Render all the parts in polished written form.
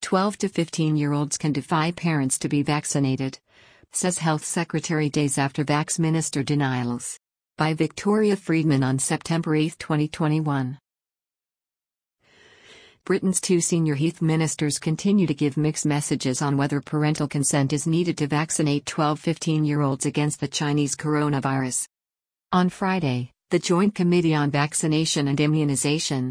12 to 15-year-olds can defy parents to be vaccinated, says Health Secretary days after Vax Minister denials. By Victoria Friedman on September 8, 2021. Britain's two senior health ministers continue to give mixed messages on whether parental consent is needed to vaccinate 12-15-year-olds against the Chinese coronavirus. On Friday, the Joint Committee on Vaccination and Immunization,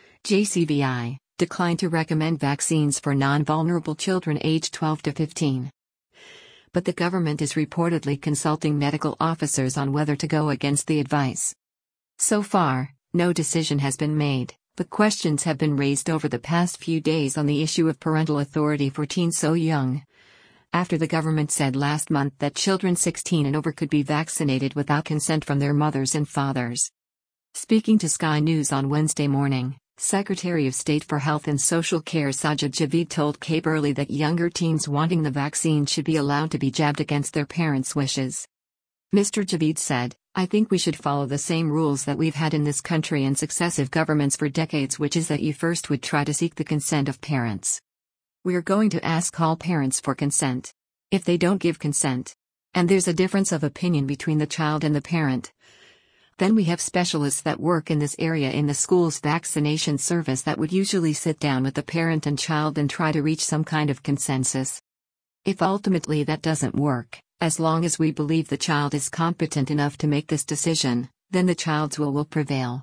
JCVI, declined to recommend vaccines for non-vulnerable children aged 12 to 15. But the government is reportedly consulting medical officers on whether to go against the advice. So far, no decision has been made, but questions have been raised over the past few days on the issue of parental authority for teens so young, after the government said last month that children 16 and over could be vaccinated without consent from their mothers and fathers. Speaking to Sky News on Wednesday morning, Secretary of State for Health and Social Care Sajid Javid told Kay Burley that younger teens wanting the vaccine should be allowed to be jabbed against their parents' wishes. Mr. Javid said, "I think we should follow the same rules that we've had in this country and successive governments for decades, which is that you first would try to seek the consent of parents. We're going to ask all parents for consent. If they don't give consent, and there's a difference of opinion between the child and the parent, then we have specialists that work in this area in the school's vaccination service that would usually sit down with the parent and child and try to reach some kind of consensus. If ultimately that doesn't work, as long as we believe the child is competent enough to make this decision, then the child's will prevail."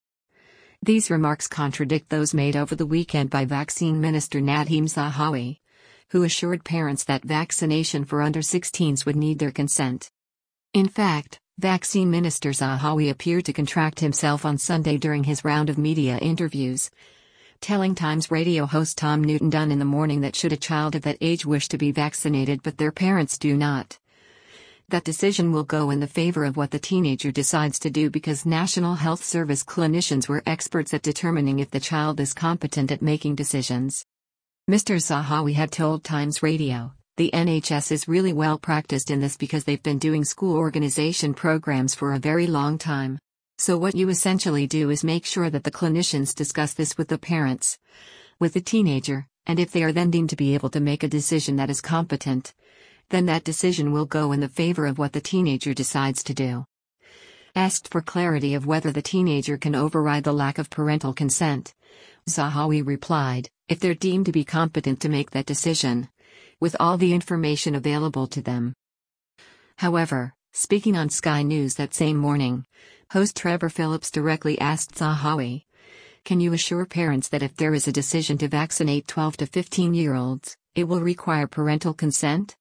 These remarks contradict those made over the weekend by Vaccine Minister Nadhim Zahawi, who assured parents that vaccination for under 16s would need their consent. In fact, Vaccine Minister Zahawi appeared to contradict himself on Sunday during his round of media interviews, telling Times Radio host Tom Newton Dunn in the morning that should a child of that age wish to be vaccinated but their parents do not, that decision will go in the favor of what the teenager decides to do because National Health Service clinicians were experts at determining if the child is competent at making decisions. Mr. Zahawi had told Times Radio, "The NHS is really well practiced in this because they've been doing school organization programs for a very long time. So what you essentially do is make sure that the clinicians discuss this with the parents, with the teenager, and if they are then deemed to be able to make a decision that is competent, then that decision will go in the favor of what the teenager decides to do." Asked for clarity of whether the teenager can override the lack of parental consent, Zahawi replied, "If they're deemed to be competent to make that decision, with all the information available to them." However, speaking on Sky News that same morning, host Trevor Phillips directly asked Zahawi, "Can you assure parents that if there is a decision to vaccinate 12 to 15-year-olds, it will require parental consent?"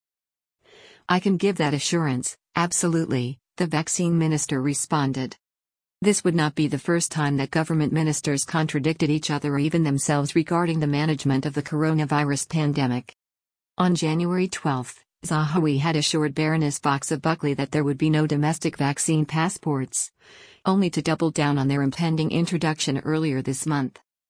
"I can give that assurance, absolutely," the vaccine minister responded. This would not be the first time that government ministers contradicted each other or even themselves regarding the management of the coronavirus pandemic. On January 12, Zahawi had assured Baroness Fox of Buckley that there would be no domestic vaccine passports, only to double down on their impending introduction earlier this month.